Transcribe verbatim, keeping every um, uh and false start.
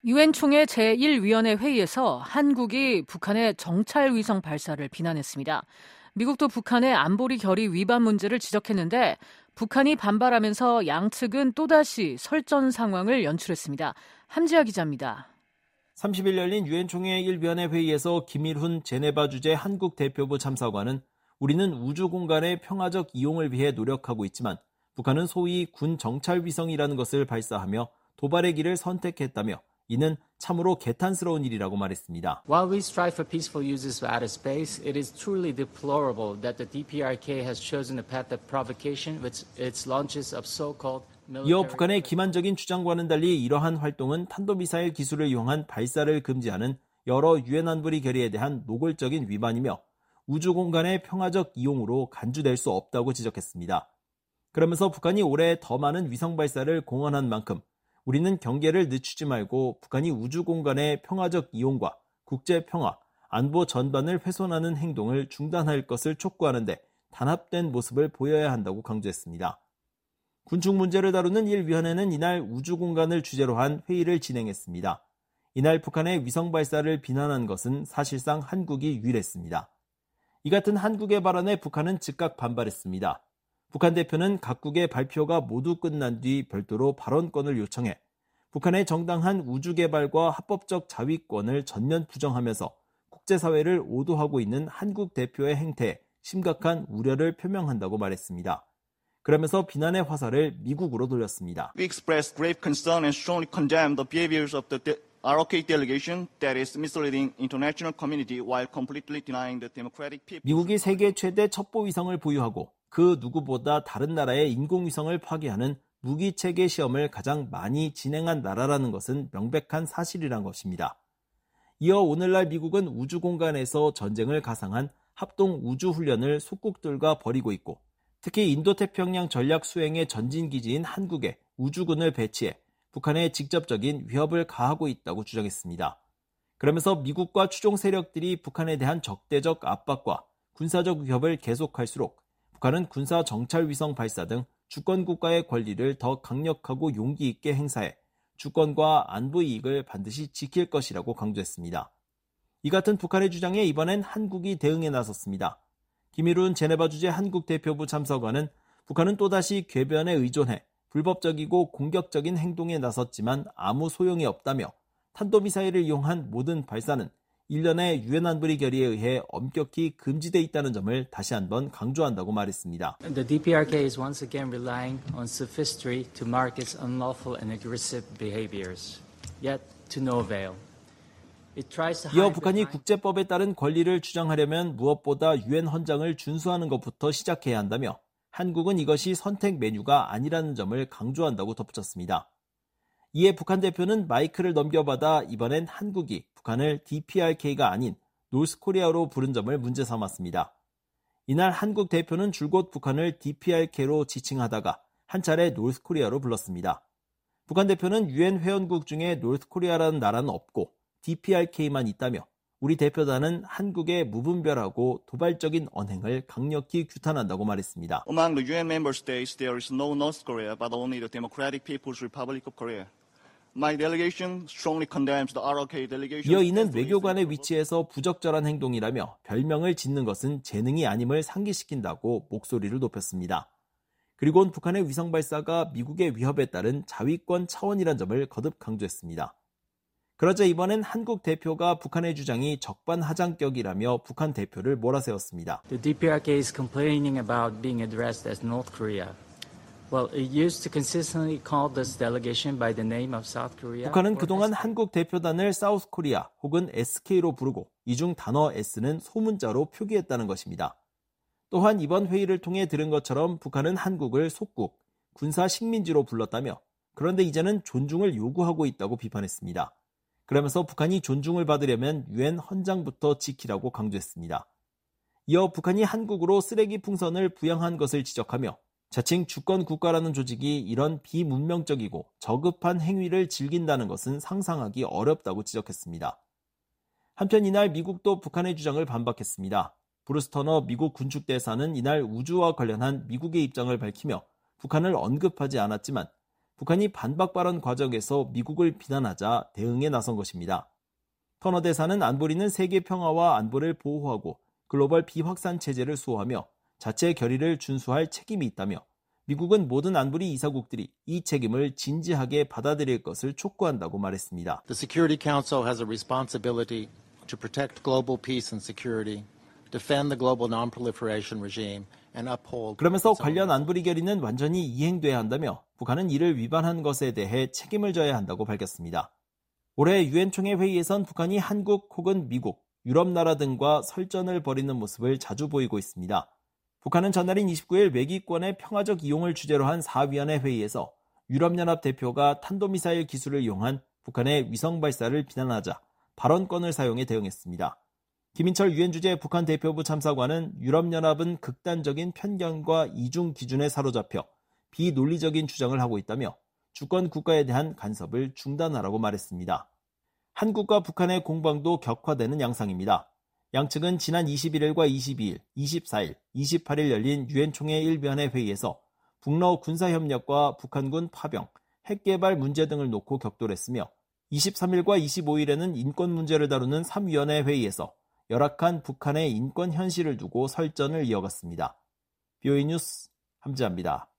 유엔 총회 제일 위원회 회의에서 한국이 북한의 정찰위성 발사를 비난했습니다. 미국도 북한의 안보리 결의 위반 문제를 지적했는데 북한이 반발하면서 양측은 또다시 설전 상황을 연출했습니다. 함지아 기자입니다. 삼십 일 열린 유엔 총회 제일 위원회 회의에서 김일훈 제네바 주재 한국 대표부 참사관은 우리는 우주 공간의 평화적 이용을 위해 노력하고 있지만 북한은 소위 군 정찰위성이라는 것을 발사하며 도발의 길을 선택했다며 이는 참으로 개탄스러운 일이라고 말했습니다. While we strive for peaceful uses of outer space, it is truly deplorable that the 디피아르케이 has chosen a path of provocation with its launches of so-called military... 이어 북한의 기만적인 주장과는 달리 이러한 활동은 탄도미사일 기술을 이용한 발사를 금지하는 여러 유엔 안보리 결의에 대한 노골적인 위반이며 우주 공간의 평화적 이용으로 간주될 수 없다고 지적했습니다. 그러면서 북한이 올해 더 많은 위성 발사를 공언한 만큼 우리는 경계를 늦추지 말고 북한이 우주 공간의 평화적 이용과 국제 평화, 안보 전반을 훼손하는 행동을 중단할 것을 촉구하는데 단합된 모습을 보여야 한다고 강조했습니다. 군축 문제를 다루는 제일 위원회는 이날 우주 공간을 주제로 한 회의를 진행했습니다. 이날 북한의 위성 발사를 비난한 것은 사실상 한국이 유일했습니다. 이 같은 한국의 발언에 북한은 즉각 반발했습니다. 북한 대표는 각국의 발표가 모두 끝난 뒤 별도로 발언권을 요청해 북한의 정당한 우주 개발과 합법적 자위권을 전면 부정하면서 국제사회를 오도하고 있는 한국 대표의 행태에 심각한 우려를 표명한다고 말했습니다. 그러면서 비난의 화살을 미국으로 돌렸습니다. We express grave concern and strongly condemn the behaviors of the 알오케이 delegation that is misleading international community while completely denying the democratic people. 미국이 세계 최대 첩보위성을 보유하고 그 누구보다 다른 나라의 인공위성을 파괴하는 무기체계 시험을 가장 많이 진행한 나라라는 것은 명백한 사실이란 것입니다. 이어 오늘날 미국은 우주 공간에서 전쟁을 가상한 합동 우주훈련을 속국들과 벌이고 있고 특히 인도태평양 전략 수행의 전진기지인 한국에 우주군을 배치해 북한에 직접적인 위협을 가하고 있다고 주장했습니다. 그러면서 미국과 추종 세력들이 북한에 대한 적대적 압박과 군사적 위협을 계속할수록 북한은 군사 정찰위성 발사 등 주권국가의 권리를 더 강력하고 용기 있게 행사해 주권과 안보 이익을 반드시 지킬 것이라고 강조했습니다. 이 같은 북한의 주장에 이번엔 한국이 대응에 나섰습니다. 김일훈 제네바 주재 한국 대표부 참사관은 북한은 또다시 궤변에 의존해 불법적이고 공격적인 행동에 나섰지만 아무 소용이 없다며 탄도미사일을 이용한 모든 발사는 일련의 유엔 안보리 결의에 의해 엄격히 금지돼 있다는 점을 다시 한번 강조한다고 말했습니다. The 디피아르케이 is once again relying on sophistry to mark its unlawful and aggressive behaviors, yet to no avail. It tries to 이어 북한이 국제법에 따른 권리를 주장하려면 무엇보다 유엔 헌장을 준수하는 것부터 시작해야 한다며 한국은 이것이 선택 메뉴가 아니라는 점을 강조한다고 덧붙였습니다. 이에 북한 대표는 마이크를 넘겨받아 이번엔 한국이 북한을 디피아르케이가 아닌 노스코리아로 부른 점을 문제 삼았습니다. 이날 한국 대표는 줄곧 북한을 디피아르케이로 지칭하다가 한 차례 노스코리아로 불렀습니다. 북한 대표는 유엔 회원국 중에 노스코리아라는 나라는 없고 디피아르케이만 있다며 우리 대표단은 한국의 무분별하고 도발적인 언행을 강력히 규탄한다고 말했습니다. Among the 유엔 member states, there is no North Korea, but only the Democratic People's Republic of Korea. My delegation strongly condemns the 알오케이 delegation. 이어 이는 외교관의 위치에서 부적절한 행동이라며 별명을 짓는 것은 재능이 아님을 상기시킨다고 목소리를 높였습니다. 그리고는 북한의 위성 발사가 미국의 위협에 따른 자위권 차원이란 점을 거듭 강조했습니다. 그러자 이번엔 한국 대표가 북한의 주장이 적반하장격이라며 북한 대표를 몰아세웠습니다. The 디피아르케이 is complaining about being addressed as North Korea. Well, it used to consistently call this delegation by the name of South Korea. 북한은 그동안 한국 대표단을 사우스 코리아 혹은 에스케이로 부르고 이 중 단어 S는 소문자로 표기했다는 것입니다. 또한 이번 회의를 통해 들은 것처럼 북한은 한국을 속국, 군사 식민지로 불렀다며 그런데 이제는 존중을 요구하고 있다고 비판했습니다. 그러면서 북한이 존중을 받으려면 유엔 헌장부터 지키라고 강조했습니다. 이어 북한이 한국으로 쓰레기 풍선을 부양한 것을 지적하며 자칭 주권 국가라는 조직이 이런 비문명적이고 저급한 행위를 즐긴다는 것은 상상하기 어렵다고 지적했습니다. 한편 이날 미국도 북한의 주장을 반박했습니다. 브루스 터너 미국 군축대사는 이날 우주와 관련한 미국의 입장을 밝히며 북한을 언급하지 않았지만 북한이 반박 발언 과정에서 미국을 비난하자 대응에 나선 것입니다. 터너 대사는 안보리는 세계 평화와 안보를 보호하고 글로벌 비확산 체제를 수호하며 자체 결의를 준수할 책임이 있다며 미국은 모든 안보리 이사국들이 이 책임을 진지하게 받아들일 것을 촉구한다고 말했습니다. The Security Council has a responsibility to protect global peace and security, defend the global non-proliferation regime, and uphold. 그러면서 관련 안보리 결의는 완전히 이행돼야 한다며 북한은 이를 위반한 것에 대해 책임을 져야 한다고 밝혔습니다. 올해 유엔 총회 회의에선 북한이 한국 혹은 미국, 유럽 나라 등과 설전을 벌이는 모습을 자주 보이고 있습니다. 북한은 전날인 이십구일 외기권의 평화적 이용을 주제로 한 사위원회 회의에서 유럽연합 대표가 탄도미사일 기술을 이용한 북한의 위성 발사를 비난하자 발언권을 사용해 대응했습니다. 김인철 유엔 주재 북한 대표부 참사관은 유럽연합은 극단적인 편견과 이중 기준에 사로잡혀 비논리적인 주장을 하고 있다며 주권 국가에 대한 간섭을 중단하라고 말했습니다. 한국과 북한의 공방도 격화되는 양상입니다. 양측은 지난 이십일일과 이십이일, 이십사일, 이십팔일 열린 유엔 총회 일위원회 회의에서 북러 군사협력과 북한군 파병, 핵개발 문제 등을 놓고 격돌했으며 이십삼일과 이십오일에는 인권 문제를 다루는 삼위원회 회의에서 열악한 북한의 인권 현실을 두고 설전을 이어갔습니다. 비오이 뉴스 함지아입니다.